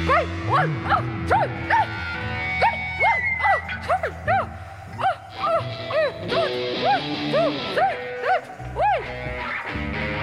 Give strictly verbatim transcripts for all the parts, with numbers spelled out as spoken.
Great! One, oh, two, three! Great! One, oh, two, three! Oh, oh, oh, good! One, two, three! That's one!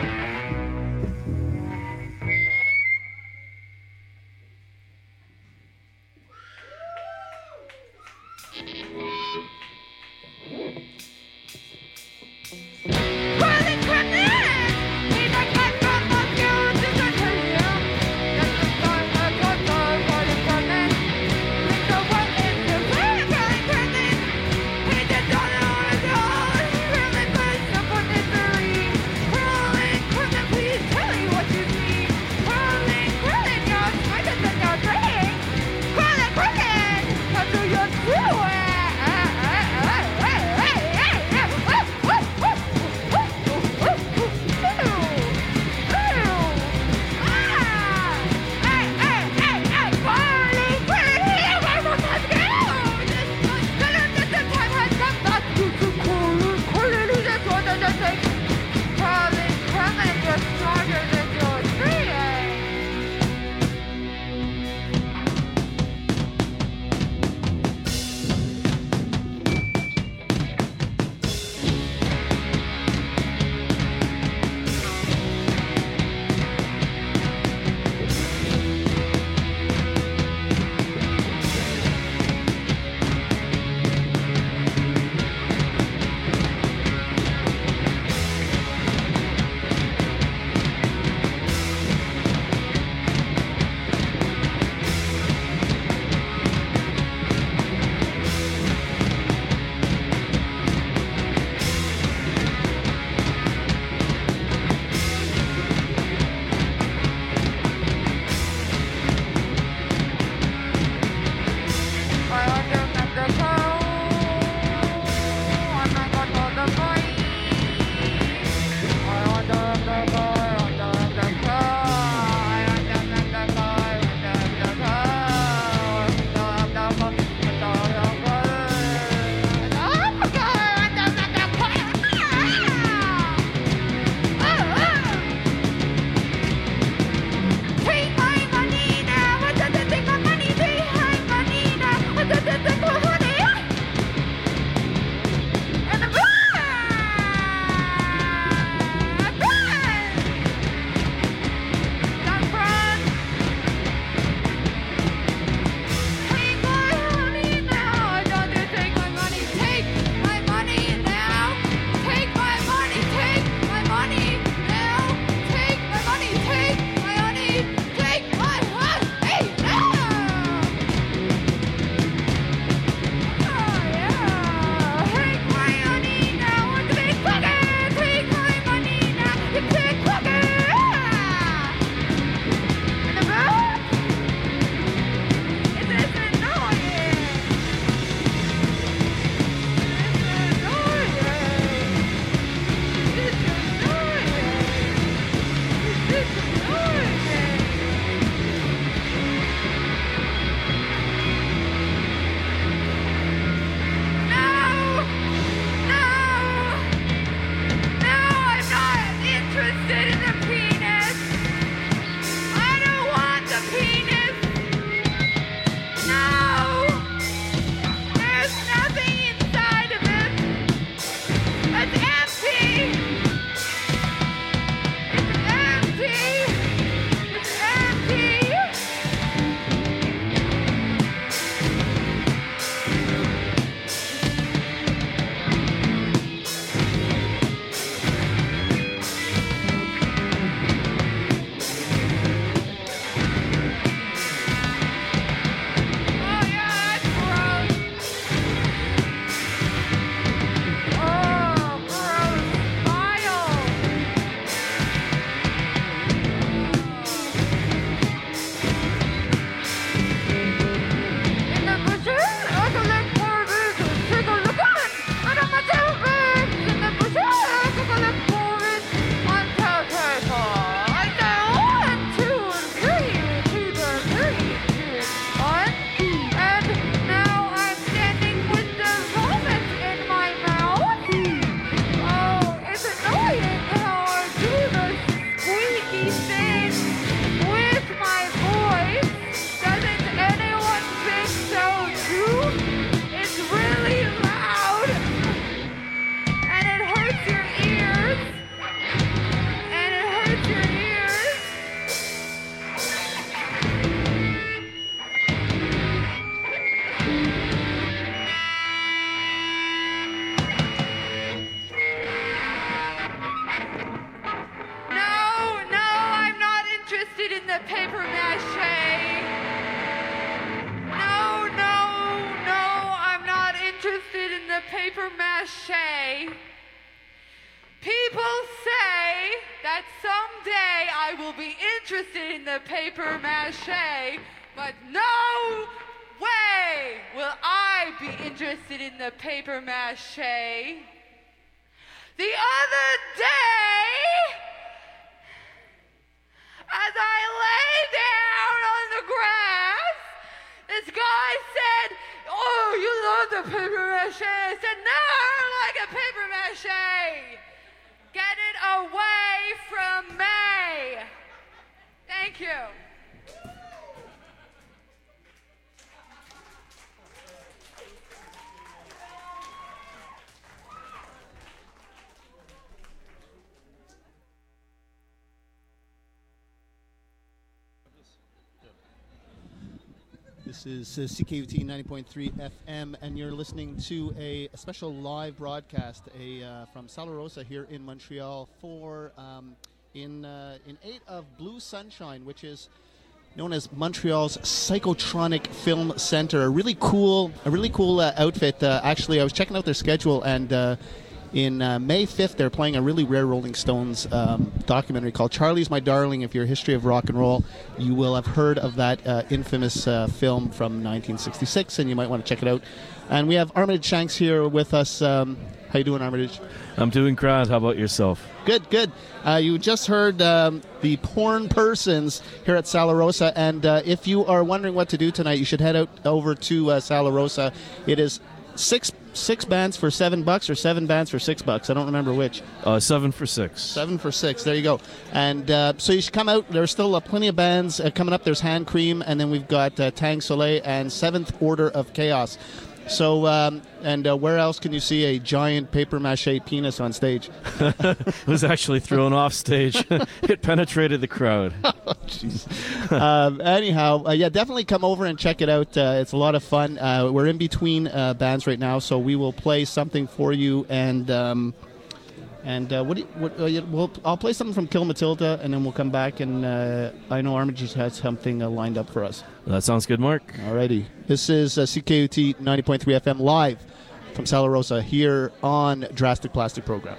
but no way will I be interested in the paper mache. The other day, as I lay down on the grass, this guy said, "Oh, you love the paper mache." I said, "No, I don't like a paper mache. Get it away from me." Thank you. This is uh, C K U T ninety point three F M, and you're listening to a, a special live broadcast a, uh, from Sala Rosa here in Montreal for um, in uh, in eight of Blue Sunshine, which is known as Montreal's Psychotronic Film Center. A really cool, a really cool uh, outfit. Uh, actually, I was checking out their schedule, and uh, in uh, May fifth, they're playing a really rare Rolling Stones um, documentary called Charlie's My Darling. If you're a history of rock and roll, you will have heard of that uh, infamous uh, film from nineteen sixty-six, and you might want to check it out. And we have Armitage Shanks here with us. Um, how you doing, Armitage? I'm doing grand. How about yourself? Good, good. Uh, you just heard um, the Porn Persons here at Sala Rosa, and uh, if you are wondering what to do tonight, you should head out over to uh, Sala Rosa. It is six six bands for seven bucks, or seven bands for six bucks. I don't remember which. Uh, seven for six. Seven for six. There you go. And uh, so you should come out. There's still uh, plenty of bands uh, coming up. There's Hand Cream, and then we've got uh, Tang Soleil and Seventh Order of Chaos. So, um, and uh, where else can you see a giant paper mache penis on stage? It was actually thrown off stage. It penetrated the crowd. Oh, jeez. um, anyhow, uh, yeah, definitely come over and check it out. Uh, it's a lot of fun. Uh, we're in between uh, bands right now, so we will play something for you. And um, and uh, what do you, what, uh, we'll, I'll play something from Kill Matilda, and then we'll come back. And uh, I know Armitage has something uh, lined up for us. That sounds good, Mark. Alrighty. This is uh, C K U T ninety point three F M live from Sala Rosa here on Drastic Plastic Program.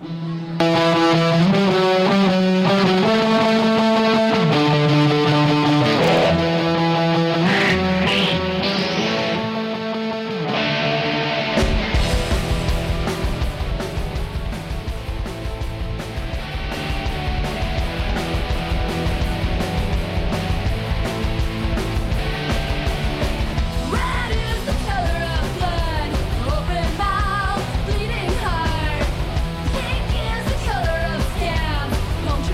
Red is the color of blood, open mouth, bleeding heart. Pink is the color of scams. Don't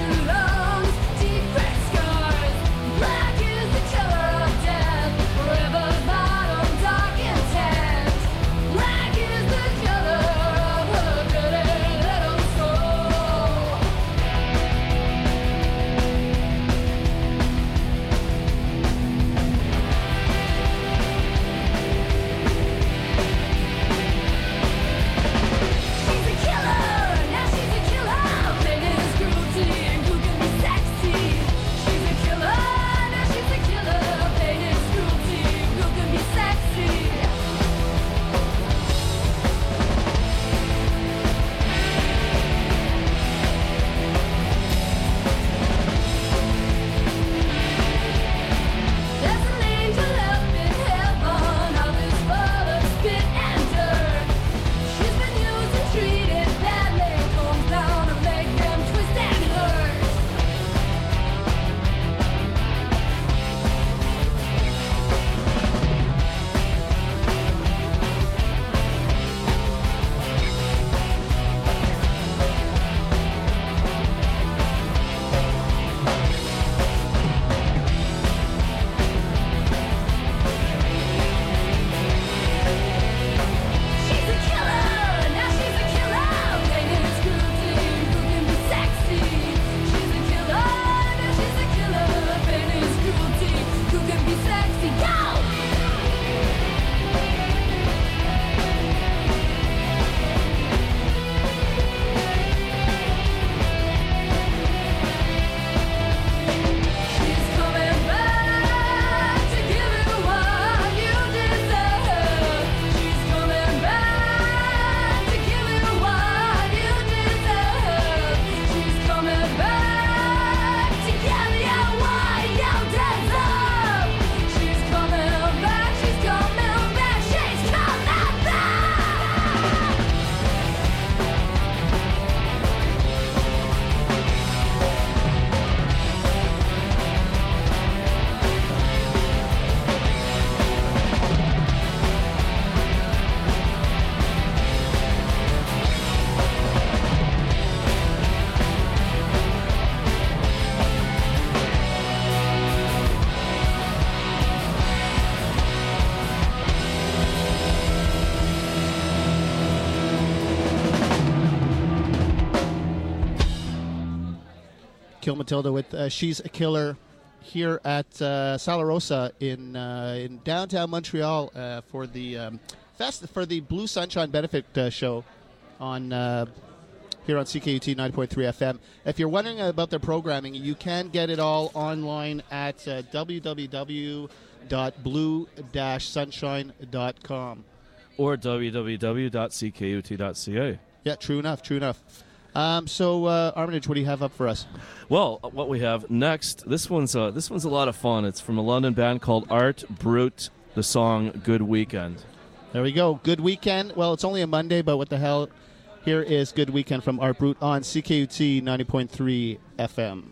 Kill Matilda with uh, She's a Killer here at uh, Sala Rosa in uh, in downtown Montreal uh, for the um, fest for the Blue Sunshine Benefit uh, show on uh, here on C K U T ninety point three F M. If you're wondering about their programming, you can get it all online at uh, w w w dot blue dash sunshine dot com or w w w dot c k u t dot c a. Yeah, true enough, true enough. Um, so, uh, Armitage, what do you have up for us? Well, what we have next, this one's uh, this one's a lot of fun. It's from a London band called Art Brut. The song "Good Weekend." There we go. Good Weekend. Well, it's only a Monday, but what the hell? Here is Good Weekend from Art Brut on C K U T ninety point three F M.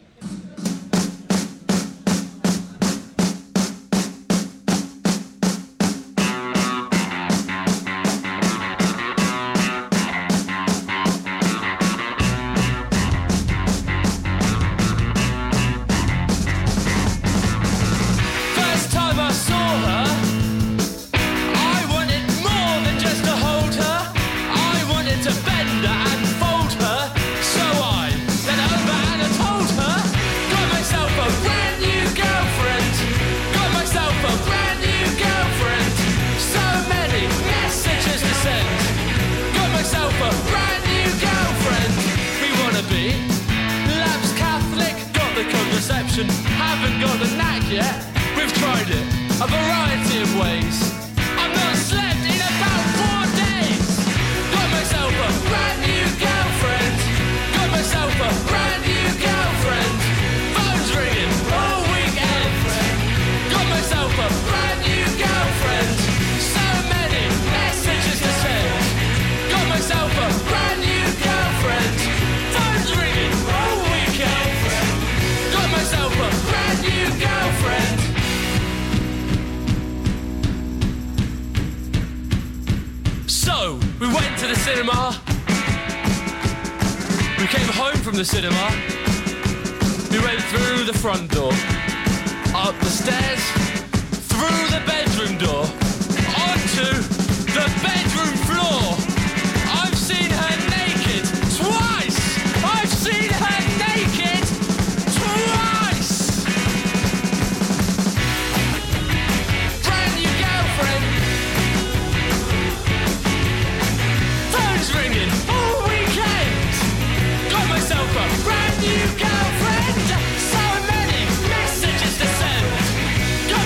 Haven't got the knack yet. We've tried it a variety of ways. I've not slept in about four days. Got myself a brand new girlfriend. Got myself a brand new girlfriend. Phone's ringing all weekend. Got myself a brand new girlfriend. So many messages to send. Got myself a brand new girlfriend. Phone's ringing all weekend. Got myself a brand new girlfriend. So, we went to the cinema. We came home from the cinema. We went through the front door, up the stairs, through the bedroom door, onto the bedroom floor. I've seen her naked twice. I've seen her naked twice. Brand new girlfriend. Phone's ringing all weekend. Got myself a brand new girlfriend. So many messages to send. Got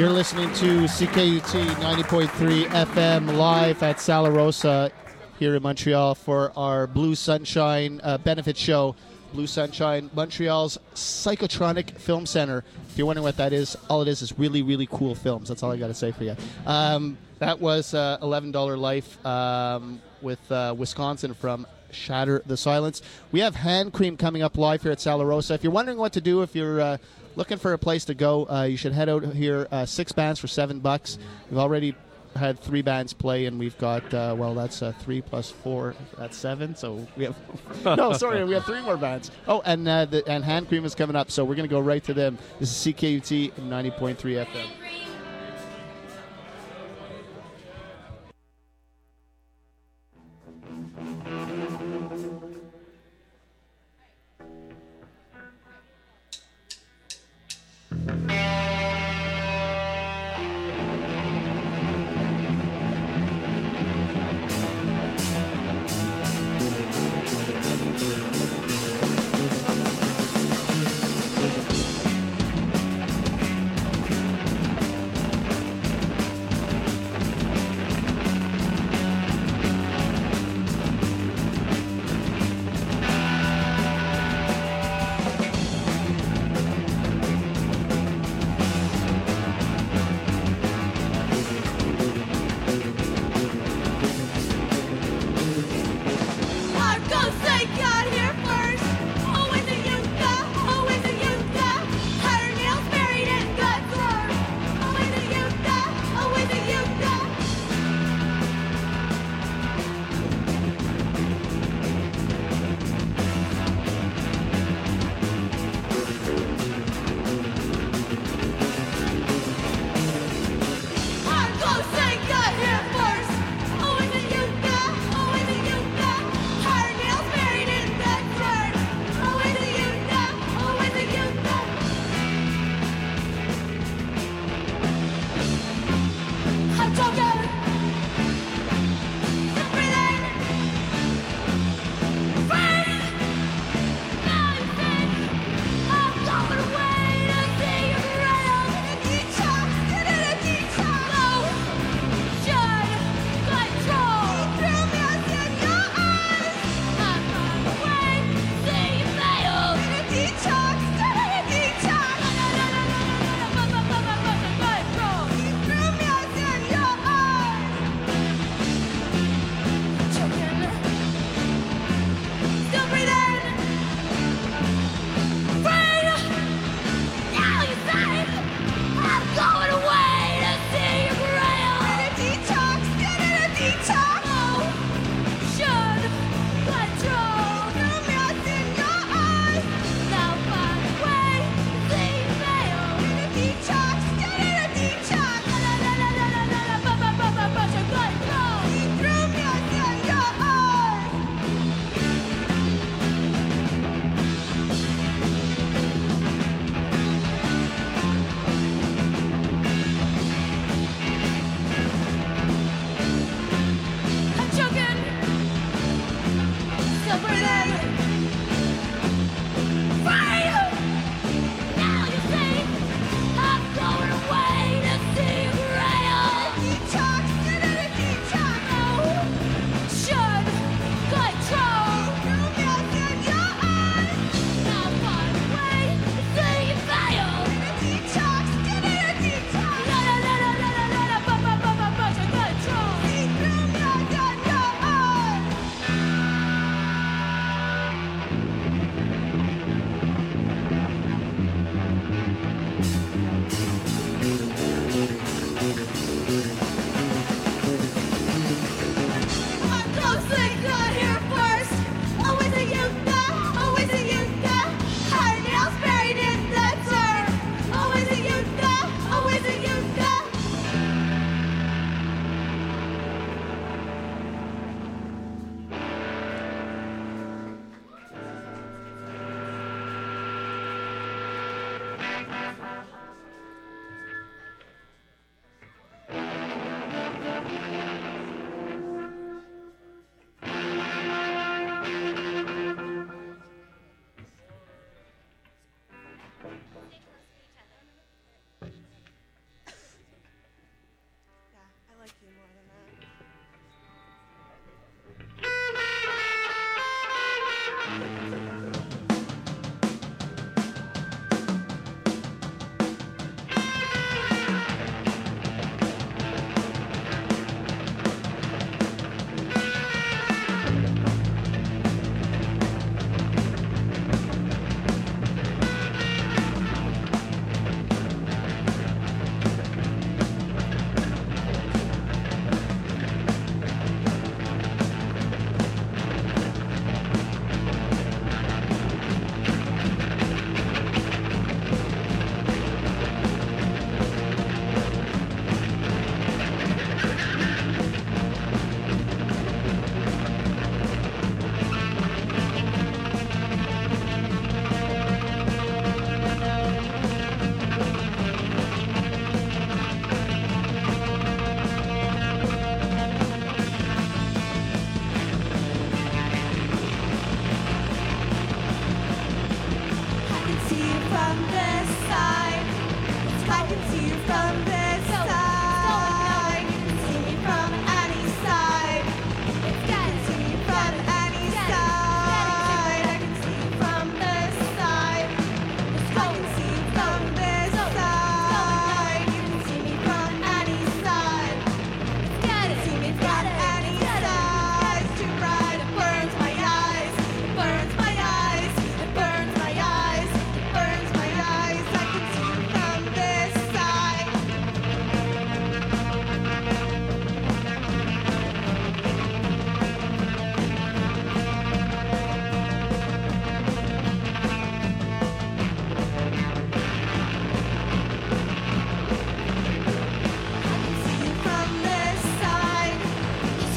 You're listening to C K U T ninety point three F M live at Sala Rosa here in Montreal for our Blue Sunshine uh, benefit show. Blue Sunshine, Montreal's Psychotronic Film Center. If you're wondering what that is, all it is is really, really cool films. That's all I got to say for you. Um, that was uh, eleven dollars Life um, with uh, Wisconsin from Shatter the Silence. We have Hand Cream coming up live here at Sala Rosa. If you're wondering what to do, if you're uh, looking for a place to go, uh, you should head out here. Uh, six bands for seven bucks. We've already had three bands play, and we've got uh, well, that's uh, three plus four, that's seven. So we have no, sorry, we have three more bands. Oh, and uh, the, and Hand Cream is coming up, so we're gonna go right to them. This is C K U T ninety point three F M.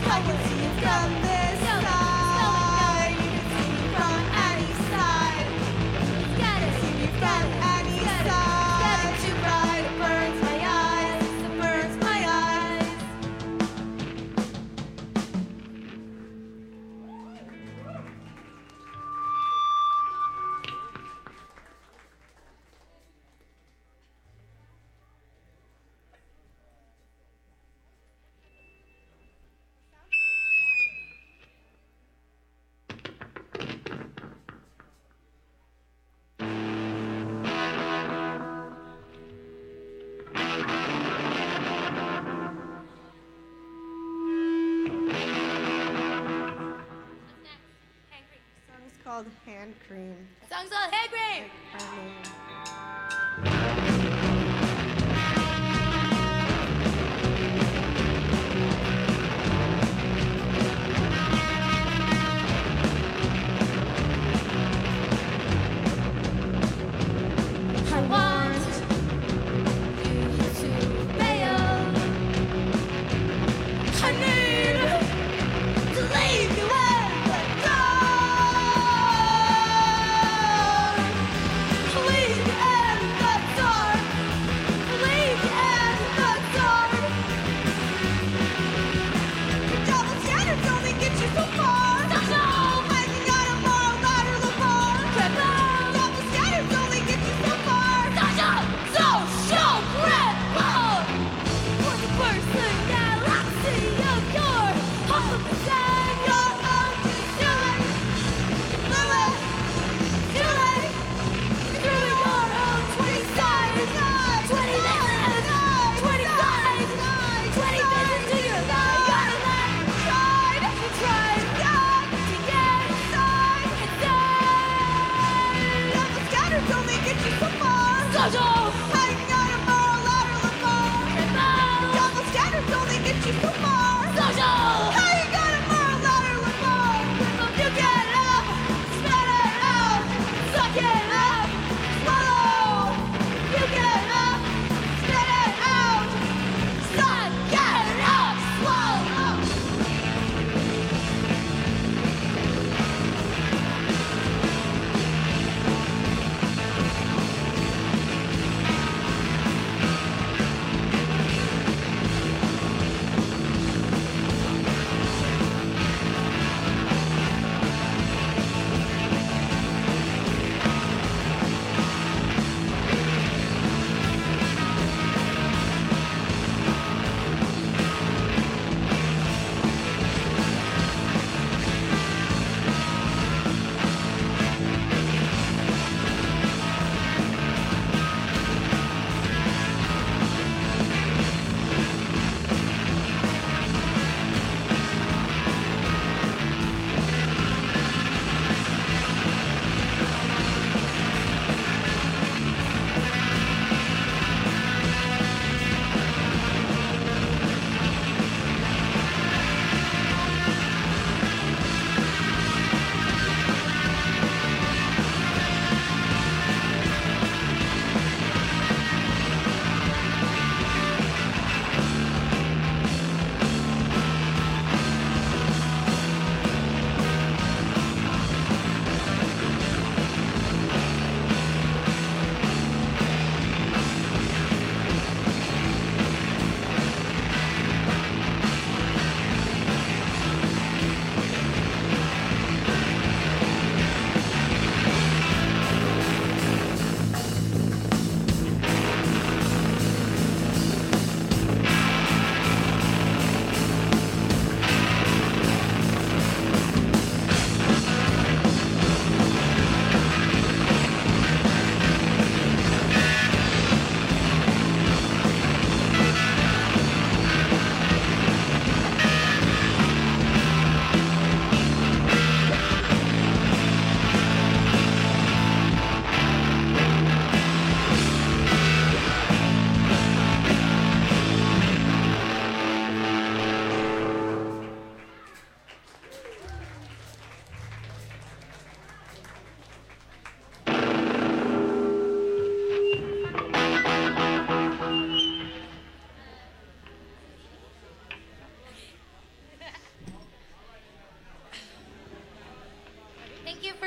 I can see it from this side. You can see me from any side. Gotta See me from any side. Too bright, it burns my eyes. It burns my eyes. The song's called Hand Cream. Song's called Hey Grave. Her name. I want you to bail. I need to leave you and let go. Leave you and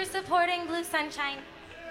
supporting Blue Sunshine.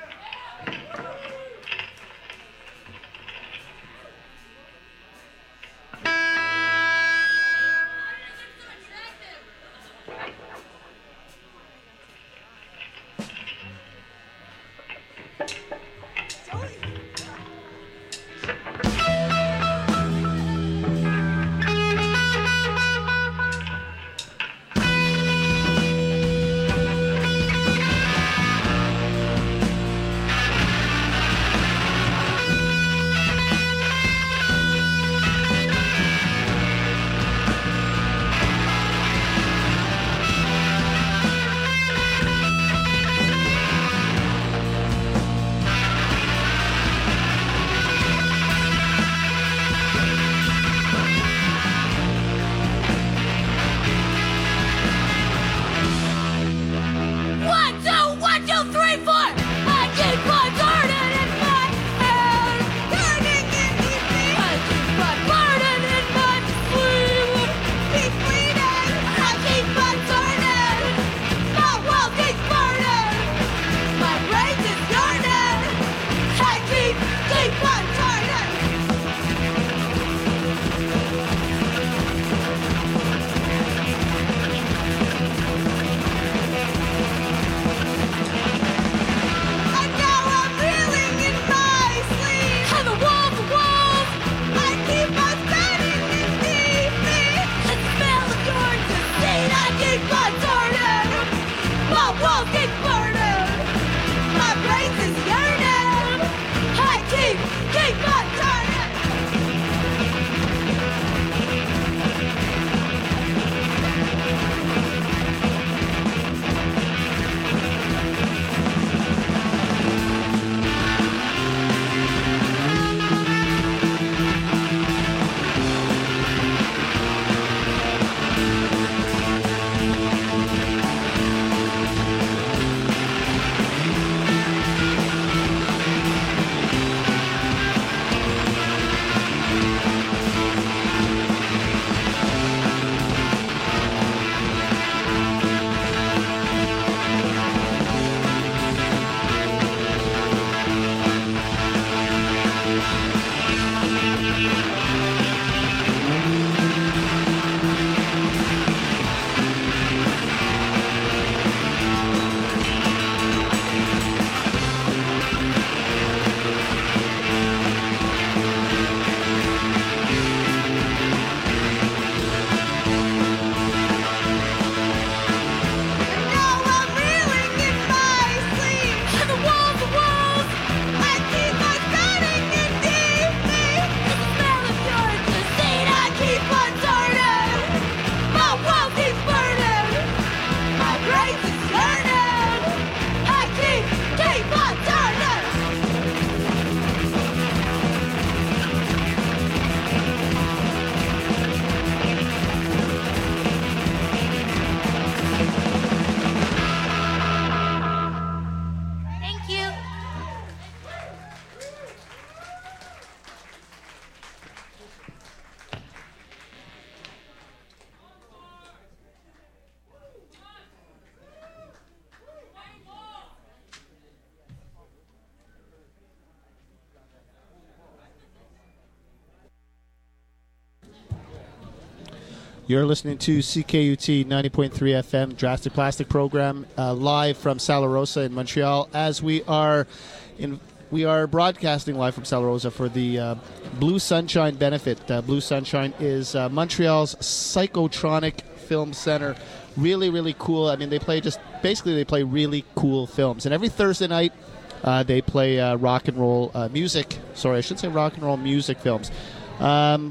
You're listening to C K U T ninety point three F M, Drastic Plastic program, uh, live from Sala Rosa in Montreal. As we are in, we are broadcasting live from Sala Rosa for the uh, Blue Sunshine benefit. Uh, Blue Sunshine is uh, Montreal's psychotronic film center. Really, really cool. I mean, they play just basically they play really cool films, and every Thursday night uh, they play uh, rock and roll uh, music. Sorry, I should say rock and roll music films. Um,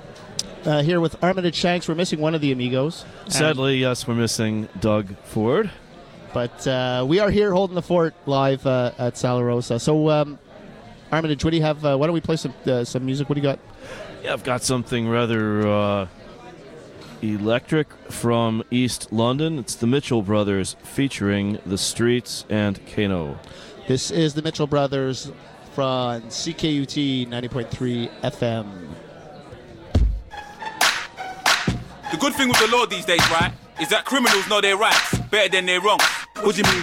Uh, here with Armitage Shanks. We're missing one of the amigos. Sadly, yes, we're missing Doug Ford. But uh, we are here holding the fort live uh, at Sala Rosa. So, um, Armitage, what do you have? Uh, why don't we play some uh, some music? What do you got? Yeah, I've got something rather uh, electric from East London. It's the Mitchell Brothers featuring The Streets and Kano. This is the Mitchell Brothers from C K U T ninety point three F M. The good thing with the law these days, right, is that criminals know their rights better than their wrongs. What do you mean rude?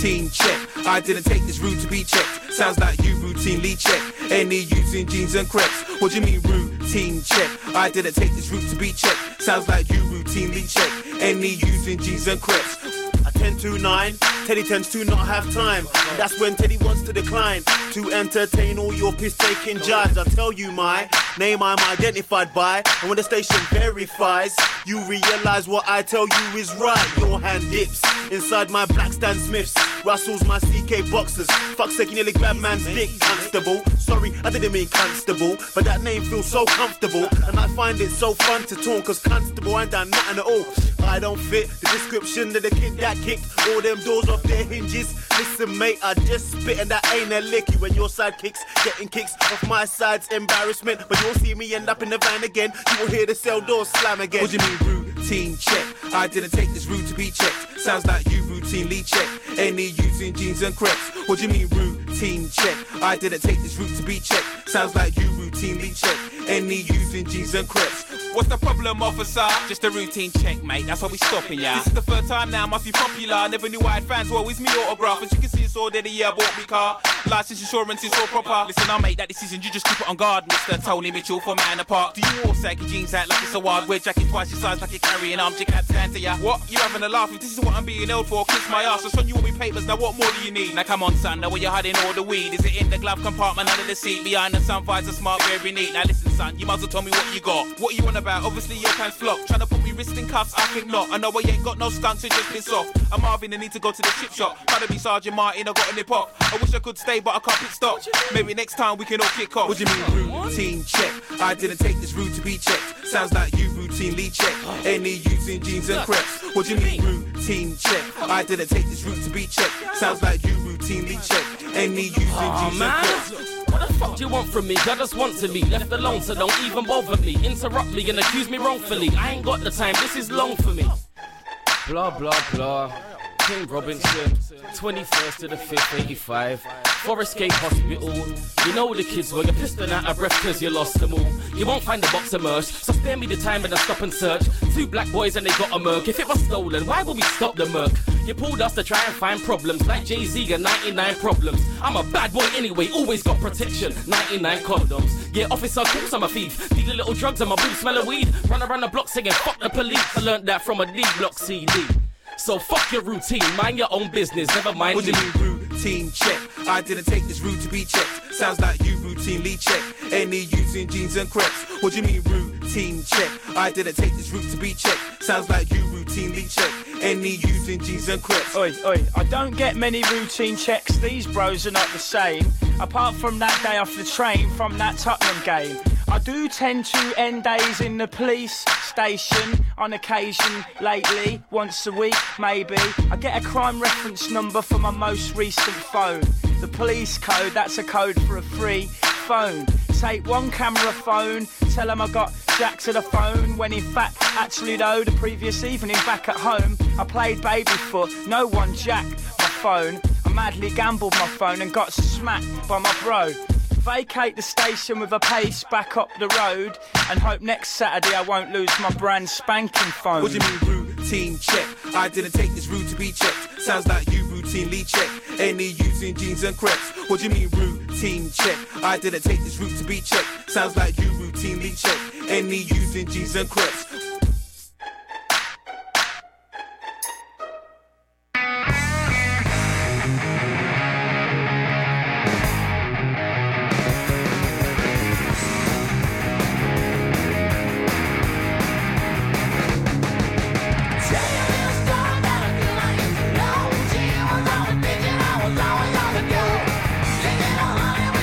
routine check. I didn't take this route to be checked. Sounds like you routinely check any using jeans and crepes. What do you mean routine check? I didn't take this route to be checked. Sounds like you routinely check any using jeans and crepes. I ten to nine, Teddy tends to not have time. That's when Teddy wants to decline to entertain all your piss-taking jibes. I tell you my name I'm identified by, and when the station verifies, you realise what I tell you is right. Your hand dips inside my black Stan Smiths, Russell's my C K boxers. Fuck's sake, you nearly grabbed man's dick, constable. Sorry, I didn't mean constable, but that name feels so comfortable, and I find it so fun to taunt, cause constable ain't done nothing at all. I don't fit the description of the kid that kicked all them doors off their hinges. Listen mate, I just spit and that ain't a lick. You and your sidekicks getting kicks off my side's embarrassment, but you'll see me end up in the van again. You will hear the cell door slam again. What do you mean routine check? I didn't take this route to be checked. Sounds like you routinely check any using jeans and crepes. What do you mean routine check? I didn't take this route to be checked. Sounds like you routinely check any using jeans and crepes. What's the problem, officer? Just a routine check, mate. That's why we stopping ya. This is the third time now, must be popular. Never knew I had fans, well, it's me autograph. As you can see, it's already, yeah, I bought me car. License insurance is all proper. Listen, I'll make that decision, you just keep it on guard. Mister Tony Mitchell from Manor Park. Do you all sag your jeans out like it's a wild? Wear jacket twice your size like you're carrying arms. You can't stand to ya. What? You having a laugh? If this is what I'm being held for, kiss my ass. I son you all me papers, now what more do you need? Now come on, son, now where you hiding all the weed? Is it in the glove compartment under the seat? Behind the sun visor, smart, very neat. Now listen, son, you might as well tell me what you got. What you on about? Obviously your pants flop. Trying to put me wrist in cuffs, I think not. I know I ain't got no skunk, so just piss off. I'm Marvin, I need to go to the chip shop. Trying to be Sergeant Martin, I got a nip off. I wish I could stay, but I can't pick stop. Maybe next time we can all kick off. What do you mean routine check? I didn't take this route to be checked. Sounds like you routinely check any using jeans and crepes. What do you mean routine check? I didn't take this route to be checked. Sounds like you routinely check any using oh, jeans man. and crepes. What the fuck do you want from me? God just wants to be left alone, so don't even bother me. Interrupt me and accuse me wrongfully. I ain't got the time, this is long for me. Blah, blah, blah. King Robinson, twenty-first to the fifth, eighty-five. Forest Gate Hospital. You know the kids were, you're pissing out of breath cause you lost them all. You won't find the box immersed, so spare me the time and I stop and search. Two black boys and they got a murk. If it was stolen, why would we stop the murk? You pulled us to try and find problems, like Jay-Z and ninety-nine problems. I'm a bad boy anyway, always got protection, ninety-nine condoms. Yeah, officer, of course I'm a thief. Dealing little drugs and my boots smell of weed. Run around the block singing, fuck the police. I learned that from a D-Block C D. So fuck your routine, mind your own business, never mind What do you mean routine check? I didn't take this route to be checked. Sounds like you routinely check any using jeans and crepes. What do you mean routine check? I didn't take this route to be checked. Sounds like you routinely check any using jeans and crepes. Oi, oi, I don't get many routine checks, these bros are not the same. Apart from that day off the train from that Tottenham game. I do tend to end days in the police station on occasion lately, once a week maybe. I get a crime reference number for my most recent phone. The police code, that's a code for a free phone. Take one camera phone, tell them I got jack to the phone, when in fact, actually though, the previous evening back at home, I played babyfoot, no one jacked my phone. I madly gambled my phone and got smacked by my bro. Vacate the station with a pace back up the road and hope next Saturday I won't lose my brand spanking phone. What do you mean routine check? I didn't take this route to be checked. Sounds like you routinely check any using jeans and crepes. What do you mean routine check? I didn't take this route to be checked. Sounds like you routinely check any using jeans and crepes.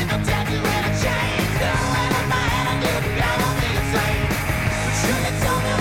Tell me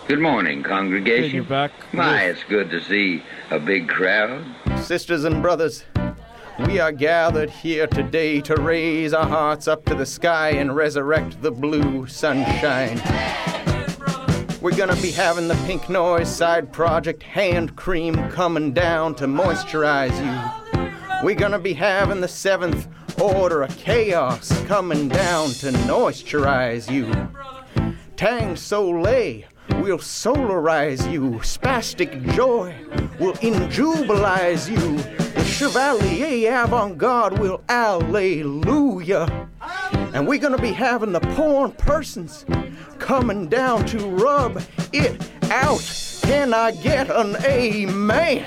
Good morning, congregation. Hey, you're back. My, it's good to see a big crowd. Sisters and brothers, we are gathered here today to raise our hearts up to the sky and resurrect the blue sunshine. We're gonna be having the Pink Noise side project hand cream coming down to moisturize you. We're gonna be having the seventh order of chaos coming down to moisturize you. Tang Soleil will solarize you. Spastic Joy will injubilize you. The Chevalier Avant-Garde will alleluia. And we're gonna be having the porn persons coming down to rub it out. Can I get an amen?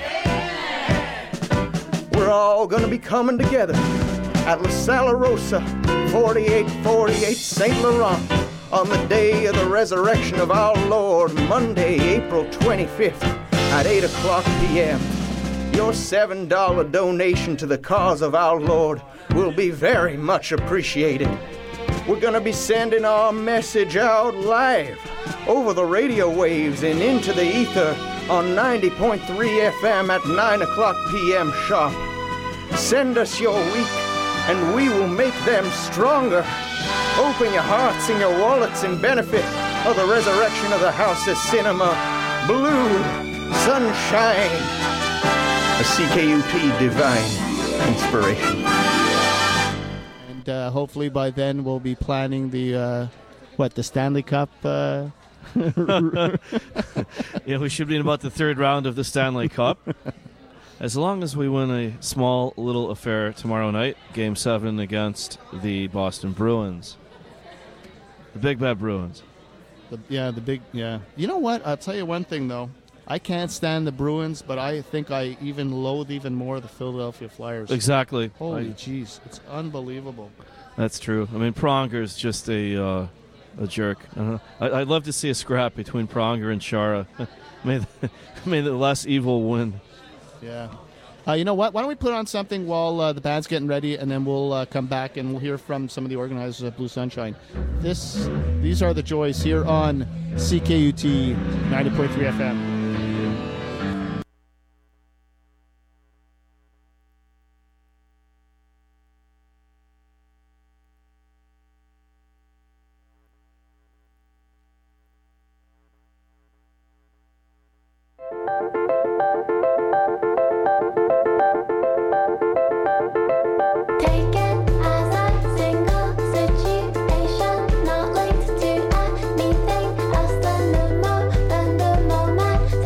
We're all gonna be coming together at La Sala Rosa, forty-eight forty-eight Saint Laurent, on the day of the resurrection of our Lord, Monday, April twenty-fifth, at eight o'clock p.m. Your seven dollar donation to the cause of our Lord will be very much appreciated. We're gonna be sending our message out live over the radio waves and into the ether on ninety point three F M at nine o'clock p.m. sharp. Send us your week and we will make them stronger. Open your hearts and your wallets in benefit of the resurrection of the House of Cinema. Blue Sunshine. A C K U P divine inspiration. And uh, hopefully by then we'll be planning the, uh, what, the Stanley Cup? Uh... Yeah, we should be in about the third round of the Stanley Cup. As long as we win a small little affair tomorrow night, Game seven against the Boston Bruins. The Big Bad Bruins. The, yeah, the big, yeah. You know what? I'll tell you one thing, though. I can't stand the Bruins, but I think I even loathe even more the Philadelphia Flyers. Exactly. Holy I, jeez. It's unbelievable. That's true. I mean, Pronger's just a uh, a jerk. Uh, I, I'd love to see a scrap between Pronger and Chara. may, the, may the less evil win. Yeah. Uh, you know what? Why don't we put on something while uh, the band's getting ready, and then we'll uh, come back and we'll hear from some of the organizers of Blue Sunshine. This, These are the joys here on C K U T ninety point three F M. Not linked to anything else than the moment.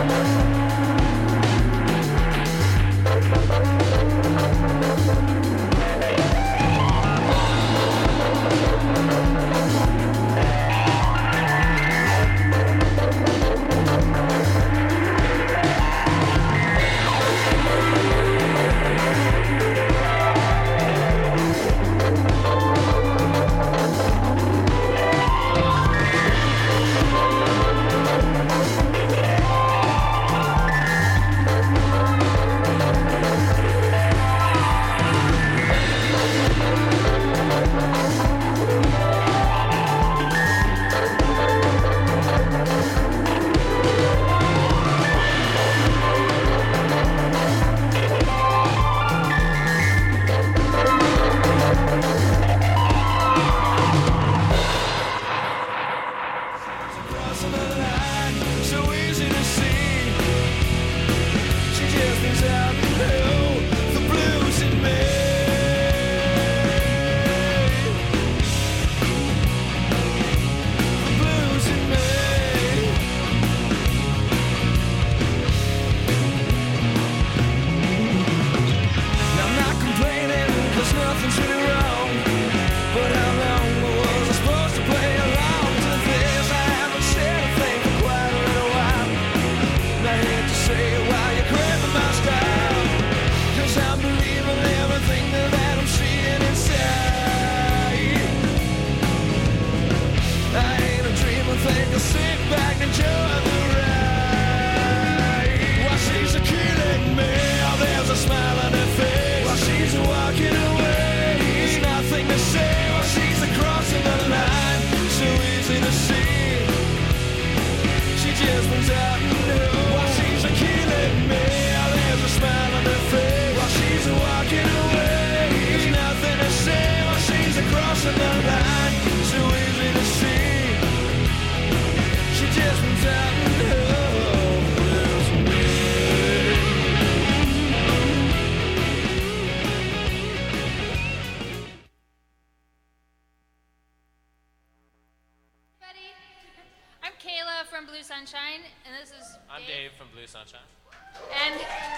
Sunshine, and this is I'm Dave. Dave from Blue Sunshine. And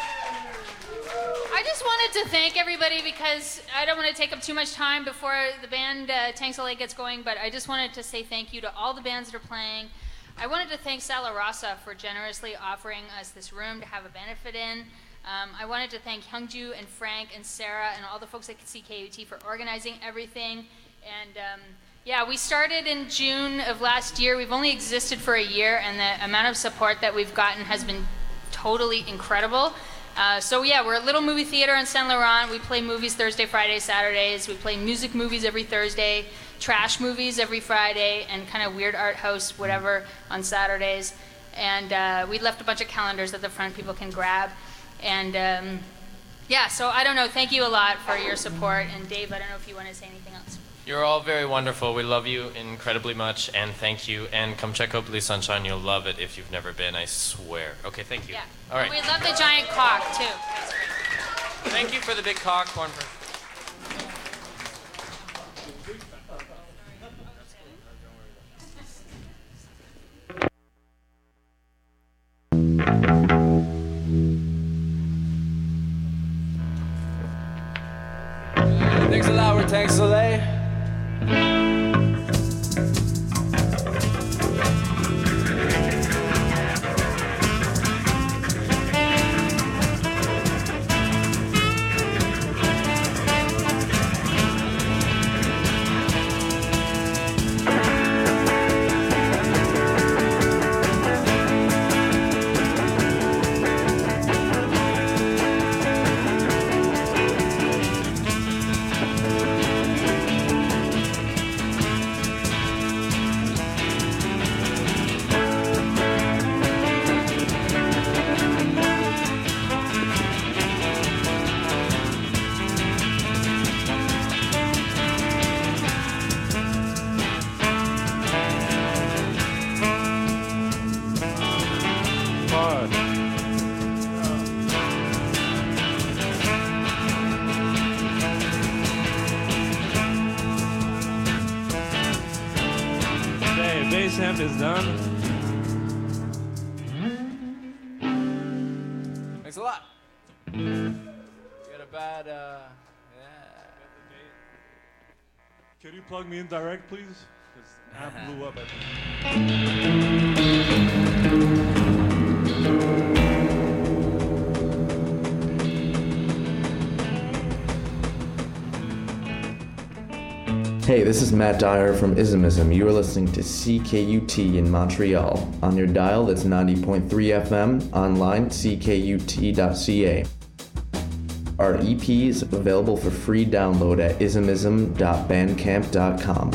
I just wanted to thank everybody because I don't want to take up too much time before the band uh, Tanks of Light gets going, but I just wanted to say thank you to all the bands that are playing. I wanted to thank Sala Rosa for generously offering us this room to have a benefit in. Um, I wanted to thank Hyungju and Frank and Sarah and all the folks at C K U T for organizing everything. And um, yeah, we started in June of last year. We've only existed for a year, and the amount of support that we've gotten has been totally incredible. Uh, so yeah, we're a little movie theater in Saint Laurent. We play movies Thursday, Friday, Saturdays. We play music movies every Thursday, trash movies every Friday, and kind of weird art house, whatever, on Saturdays. And uh, we left a bunch of calendars at the front people can grab. And um, yeah, so I don't know, thank you a lot for your support. And Dave, I don't know if you want to say anything else. You're all very wonderful. We love you incredibly much, and thank you. And come check out Blue Sunshine. You'll love it if you've never been, I swear. Okay, thank you. Yeah. All right. We love the giant cock, too. Thank you for the big cock, corn. Thanks a lot, we're Tanks Soleil. Is done. Got a bad, uh, yeah. Can you plug me in direct, please? Because amp blew up. I Hey, this is Matt Dyer from Ismism. You are listening to C K U T in Montreal. On your dial, that's ninety point three F M. Online, C K U T dot C A. Our E P is available for free download at ismism dot bandcamp dot com.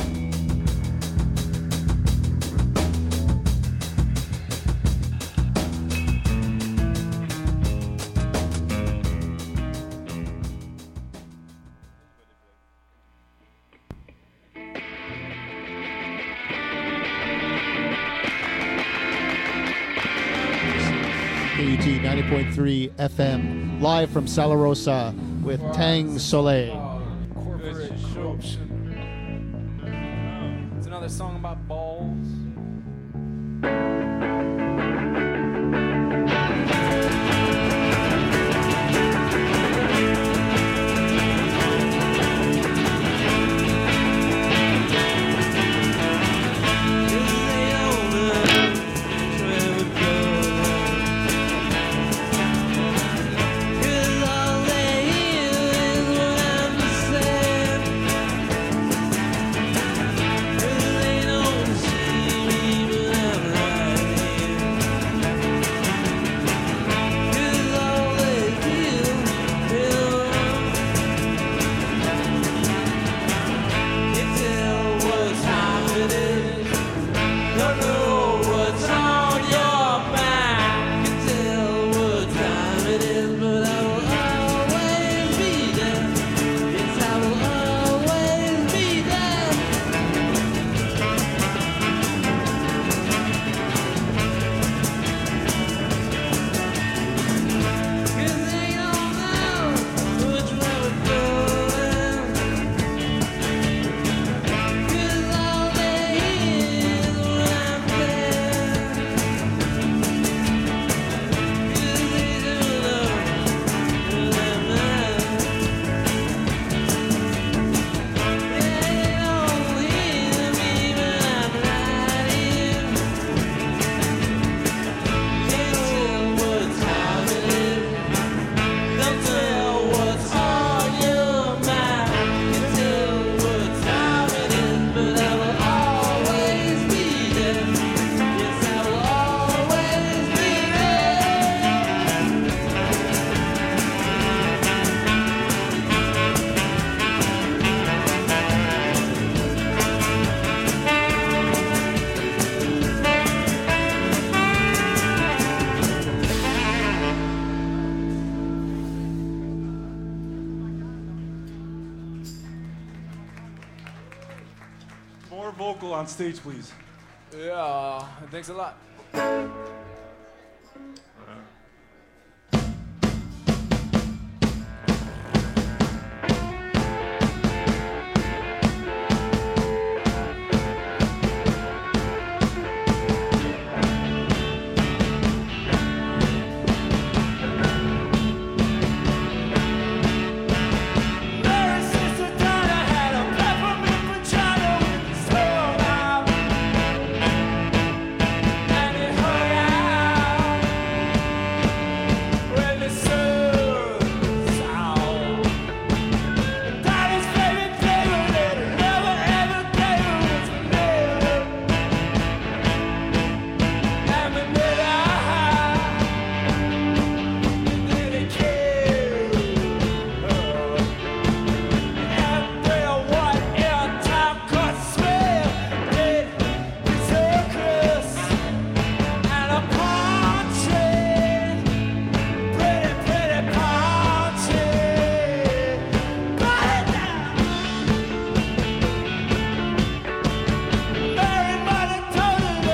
K U T ninety point three F M, live from Sala Rosa with Tang Soleil. Corporate corruption. It's another song about balls. More vocal on stage, please. Yeah, thanks a lot.